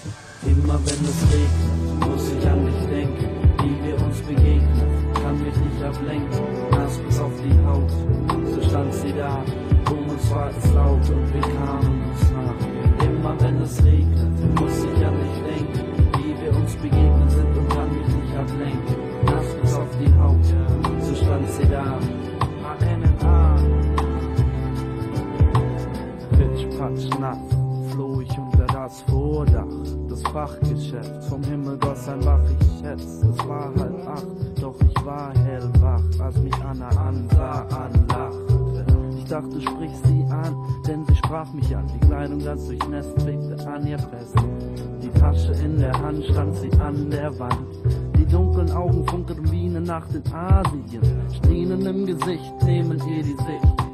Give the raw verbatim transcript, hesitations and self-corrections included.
Immer wenn es regnet, muss ich an dich denken, wie wir uns begegnen, kann mich nicht ablenken, nass bis auf die Haut, so stand sie da, um uns war es laut und wir kamen uns nach. Immer wenn es regnet, muss ich an dich denken, wie wir uns begegnen sind und kann mich nicht ablenken, nass bis auf die Haut, so stand sie da. A N N A Pitch, patsch, nass, floh ich unter das Vordach des Fachgeschäfts. Vom Himmel goss ein Bach, ich schätz, es war halb acht, doch ich war hellwach, als mich Anna ansah, anlachte. Ich dachte, sprich sie an, denn sie sprach mich an. Die Kleidung, das durchnässt, blickte an ihr fest. Die Tasche in der Hand stand sie an der Wand. Die dunklen Augen funkelten wie eine Nacht in Asien. Strähnen im Gesicht nehmen ihr die Sicht.